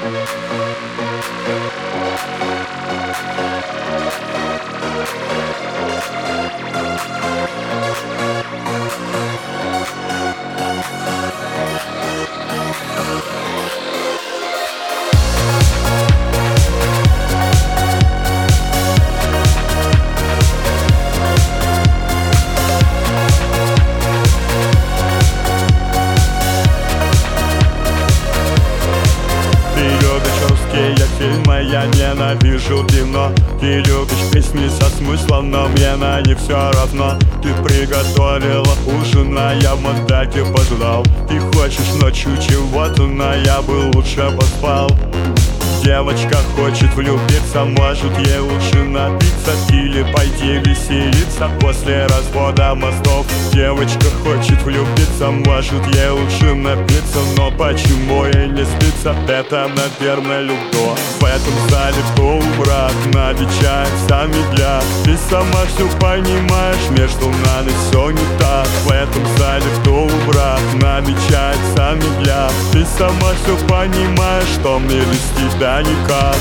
Фильмы я ненавижу кино. Ты любишь песни со смыслом, но мне на них все равно. Ты приготовила ужин, а я в мандаке пожрал. Ты хочешь ночью чего-то, но я бы лучше поспал. Девочка хочет влюбиться, может ей лучше напиться или пойти веселиться после развода мостов. Девочка хочет влюбиться, может ей лучше напиться, но почему ей не спится, это, наверное, любовь. В этом зале кто брат, навечает сами для. Ты сама все понимаешь, между нами все не так. В этом зале кто брат, навечает сами для. Ты сама все понимаешь, что мне без тебя никак.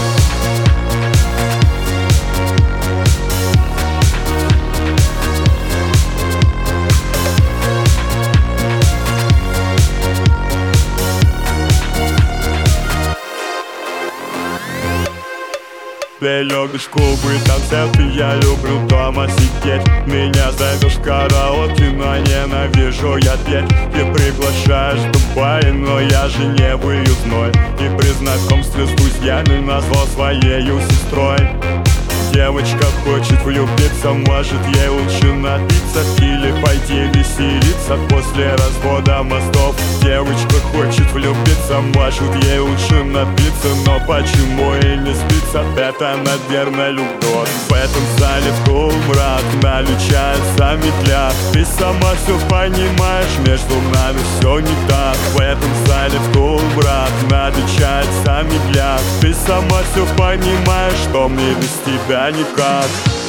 Ты любишь клубы, концерты, я люблю дома сидеть. Меня зовешь в караоке, но ненавижу я петь. Ты приглашаешь в Дубай, но я же не выездной. И при знакомстве с друзьями назвал своей сестрой. Девочка хочет влюбиться, может ей лучше напиться или пойти веселиться после развода мостов. Девочка хочет влюбиться, может ей лучше напиться, но почему ей не спится, это, наверное, любовь. В этом зале кто мрак, навечает сами для. Ты сама все понимаешь, между нами все не так. В этом зале кто мрак, навечает сами для. Ты сама все понимаешь, что мне без тебя никак.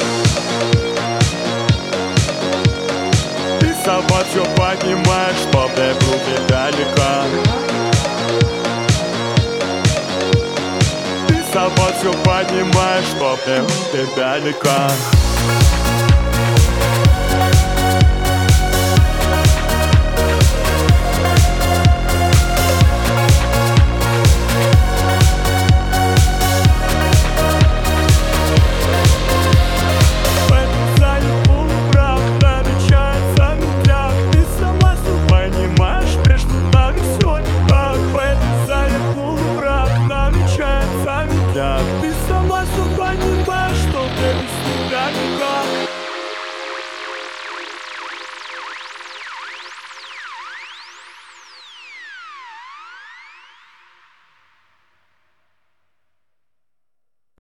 Ты сама все понимаешь, что мне в руки далека. Ты сама все понимаешь, что мне в руки далека.